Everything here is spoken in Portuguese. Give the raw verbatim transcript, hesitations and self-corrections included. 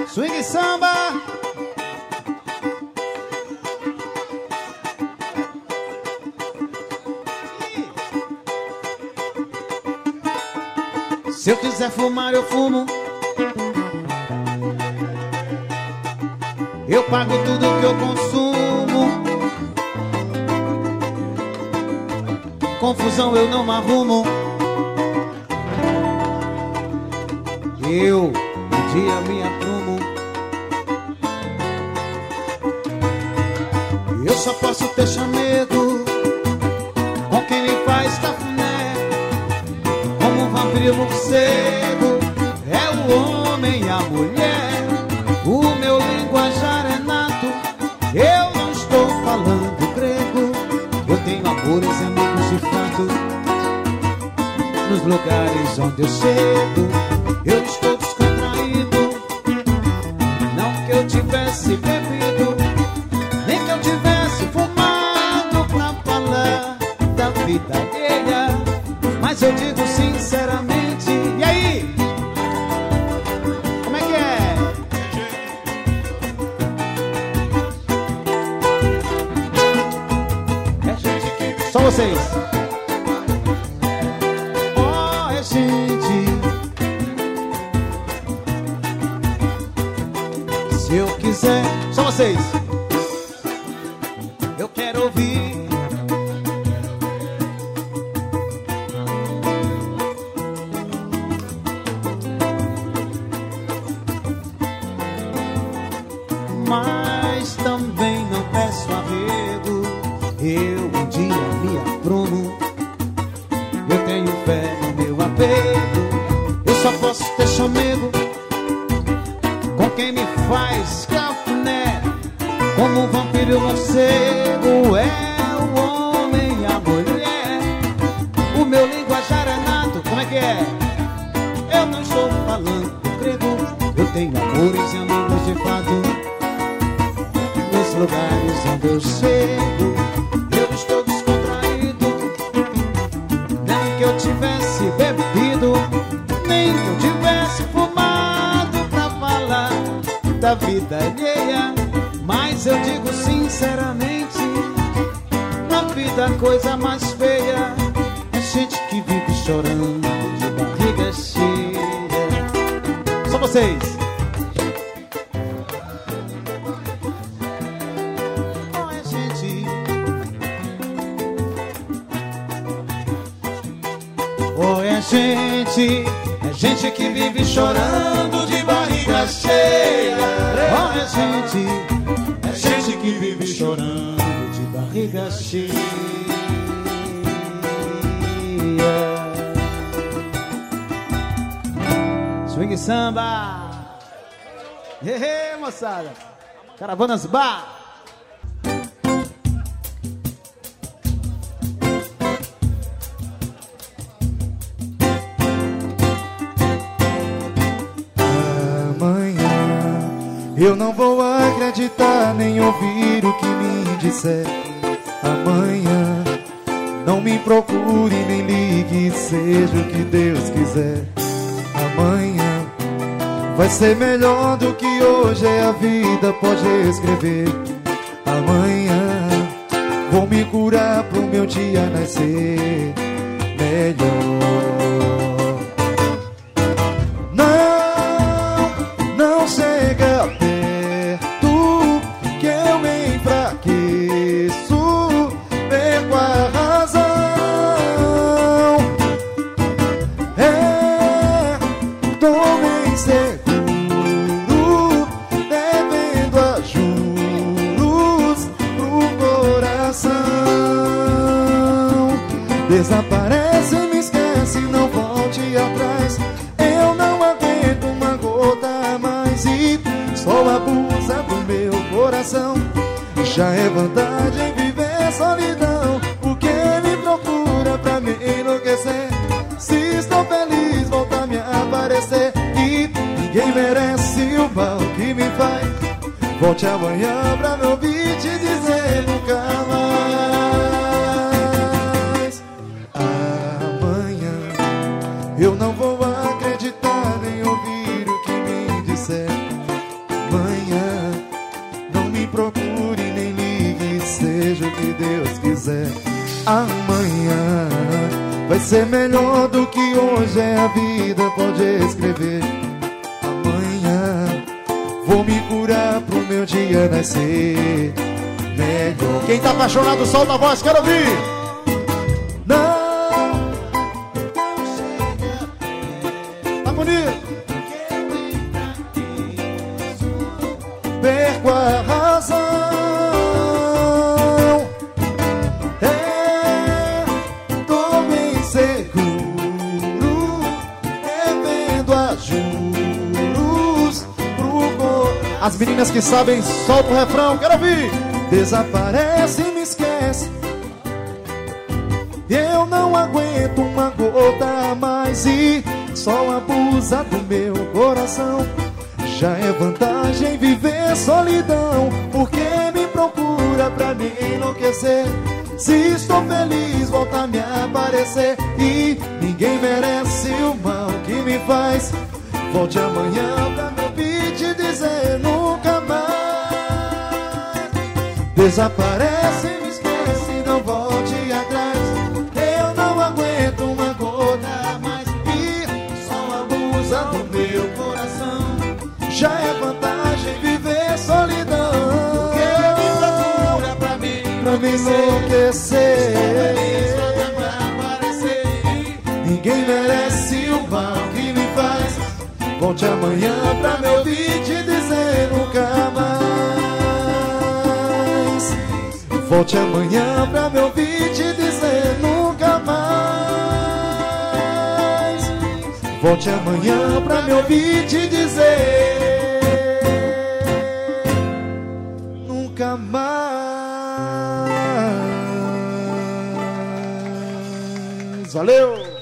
Swing samba. Se eu quiser fumar, eu fumo. Eu pago tudo que eu consumo. Confusão eu não arrumo. Eu um dia me aprumo. Eu só posso ter chamego com quem me faz cafuné. Como um vampiro morcego é o homem e a mulher. O meu linguajar é nato. Eu não estou falando grego. Eu tenho amores e amigos de fato. Nos lugares onde eu chego, eu estou descontraído. Não que eu tivesse bebido, nem que eu tivesse fumado pra falar da vida alheia. Mas eu digo sinceramente, e aí? Como é que é? É gente que... Só vocês. Oh, é gente. Se eu quiser, só vocês. Eu quero ouvir. Mas também não peço arrego. Eu um dia me aprumo. Eu tenho fé no meu apego. Eu só posso ter chamego com quem me faz cafuné. Como um vampiro morcego é o homem e a mulher. O meu linguajar é nato. Como é que é? Eu não estou falando grego. Eu tenho amores e amigos de fato. Nos lugares onde eu chego, eu estou descontraído. Nem que eu tivesse bebido, nem que eu tivesse fumado pra falar da vida alheia. Mas eu digo sinceramente, na vida a coisa mais feia é gente que vive chorando de barriga cheia. Só vocês. Oh, é gente. Oh, é gente. É gente que vive chorando de barriga cheia. Oh, é gente. Gente que vive chorando de barriga cheia. Swing samba. Hehe, moçada. Caravanas Bar. Eu não vou acreditar nem ouvir o que me disser. Amanhã não me procure nem ligue, seja o que Deus quiser. Amanhã vai ser melhor do que hoje, é a vida, pode escrever. Amanhã vou me curar pro meu dia nascer melhor. Não, não chega perto que eu me enfraqueço, perco a razão. É, tô inseguro, devendo a juros pro coração. Desaparece, me esquece, não volte atrás. Eu não aguento uma gota a mais e só abusa do meu coração. Já é vantagem viver solidão, porque me procura pra me enlouquecer. Se estou feliz, volta a me aparecer. E ninguém merece o mal que me faz. Volte amanhã pra me ouvir te dizer nunca mais. Amanhã eu não vou acreditar nem ouvir o que me disser. amanhã. Não me procure nem ligue, seja o que Deus quiser. Amanhã vai ser melhor do que hoje é, a vida pode escrever. Amanhã vou me curar pro meu dia nascer melhor. Quem tá apaixonado, solta a voz, quero ouvir. Não, tá bonito. Perco a razão. É, tô bem seguro, devendo a juros pro cor. As meninas que sabem, solta o refrão, quero ouvir. Desaparece e me esquece. Eu não aguento uma gota a mais e só abusa do meu coração. Já é vantagem viver solidão, porque me procura pra me enlouquecer. Se estou feliz, volta a me aparecer. E ninguém merece o mal que me faz. Volte amanhã pra me ouvir te dizer nunca mais. Desaparece e me esquece, não volte atrás. Eu não aguento uma gota a mais e só abusa do meu coração. Já é vantagem viver solidão, porque me procura pra mim pra me enlouquecer. Ninguém merece o mal que me faz. Volte amanhã pra me ouvir te dizer nunca mais. Volte amanhã pra me ouvir te dizer nunca mais. Volte amanhã pra me ouvir te dizer nunca mais. Valeu!